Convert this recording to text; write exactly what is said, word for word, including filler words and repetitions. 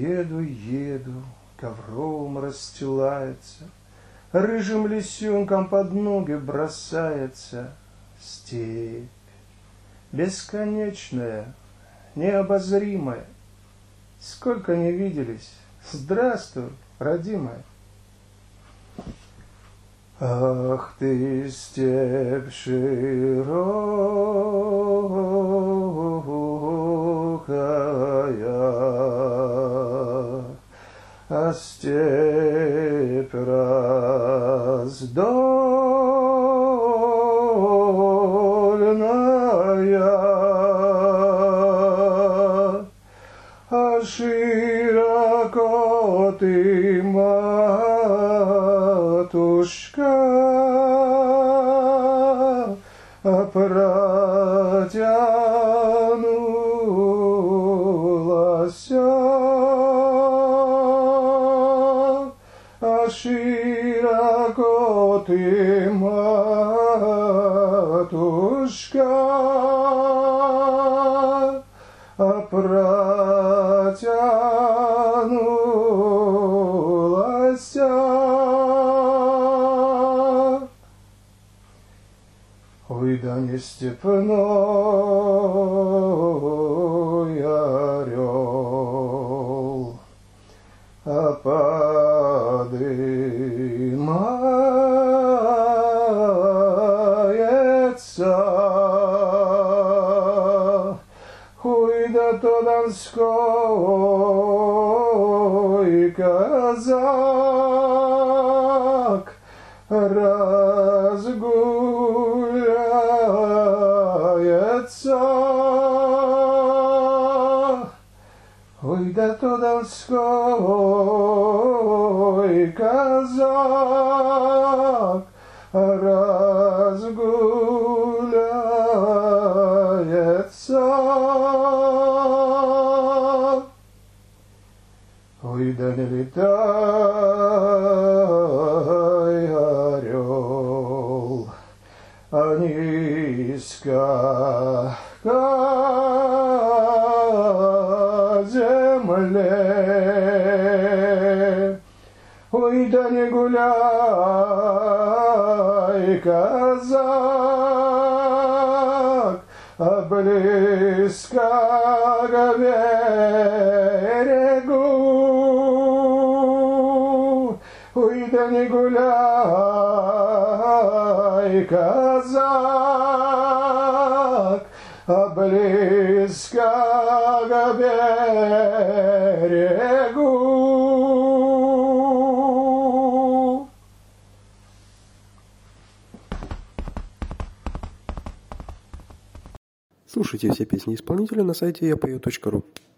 еду, еду, ковром расстилается, рыжим лисенком под ноги бросается степь. Бесконечная, необозримая, сколько не виделись, здравствуй, родимая. Ах ты, степь широкая, а степь раздольная, а широко ты, матушка, протянулась, а широко ты, матушка, протянулась. Ой, да не степной орел, а подымается. Ой, да то донской казак разгуляется. Ой, да то донской казак разгуляется. Ой, да не летай, орел, а низко к земле. Ой, да не гуляй, казак, а близко к берегу. Ой, да не гуляй, казак, а близко к берегу. Слушайте все песни исполнителя на сайте я пою точка ру.